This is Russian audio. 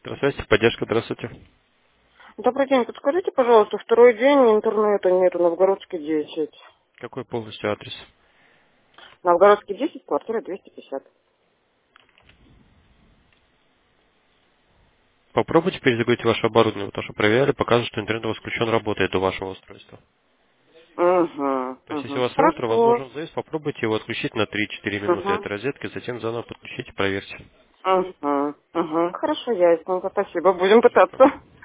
Здравствуйте, поддержка, здравствуйте. Добрый день, подскажите, пожалуйста, второй день интернета нету, Новгородский 10. Какой полностью адрес? Новгородский 10, квартира 250. Попробуйте перезагрузить ваше оборудование, потому что проверяли, показывает, что интернет у вас включен, работает до вашего устройства. Угу, То есть, если у угу. вас роутер, Хорошо. возможен заезд, попробуйте его отключить на 3-4 минуты от Угу, розетки, затем заново подключите, проверьте. угу, угу. Хорошо, ясненько, спасибо, будем Пожалуйста. пытаться.